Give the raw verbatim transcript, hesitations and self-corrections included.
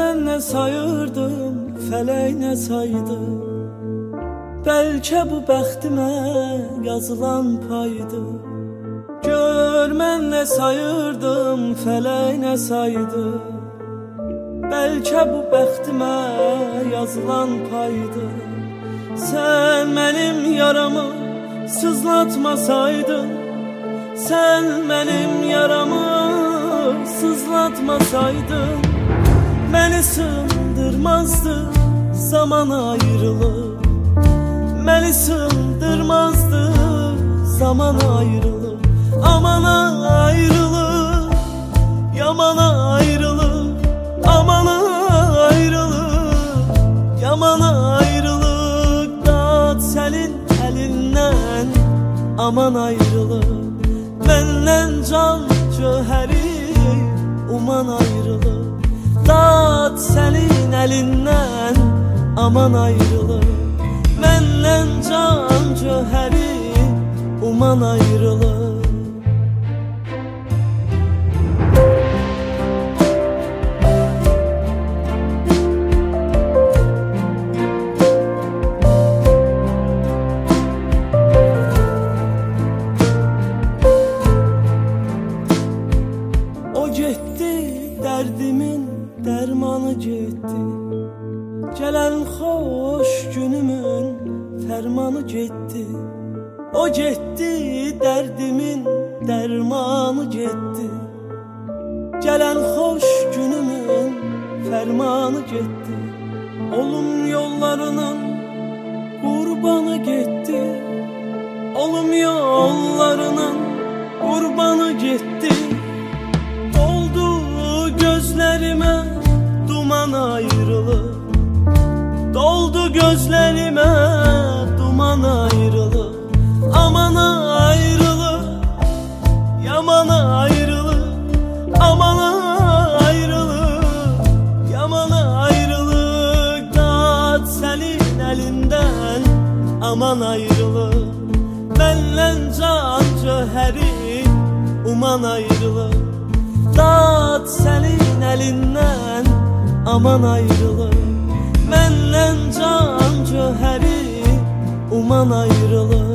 mən nə sayırdım, fələk nə saydı. Bəlkə bu bəxtimə yazılan paydı. Gör mən nə sayırdım, fələk nə saydı. Bəlkə bu bəxtimə yazılan paydı. Sən mənim yaramı sızlatmasaydın, sən mənim yaramı sızlatmasaydın, məni sındırmazdı zaman ayrılığı. Məni sındırmazdı zaman ayrılığı. Aman ayrılığı, yaman ayrılığı. Aman ayrılığı, yaman ayrılığı. Dağıt sənin əlindən, aman ayrılığı. Məndən can cöhəri, uman ayrılığı. Dağıt sənin əlindən, aman ayrılığı. Məndən can cöhəri, uman ayrılığı. O getdi, dərdimin dərmanı getdi. Gələn xoş günümün fərmanı getdi. O getdi, dərdimin dərmanı getdi. Gələn xoş günümün fərmanı getdi. Olum yollarının qurbanı getdi. Olum yollarının qurbanı getdi. Doldu gözlərimə duman ayrılığı. Doldu gözlerime duman ayrılığı. Aman ayrılığı, yaman ayrılığı. Aman ayrılığı, yaman ayrılığı. Dağıt senin elinden, aman ayrılığı. Məndən can cöhəri, uman ayrılığı. Dağıt senin elinden, aman ayrılığı. Məndən can cöhəri, uman ayrılığı.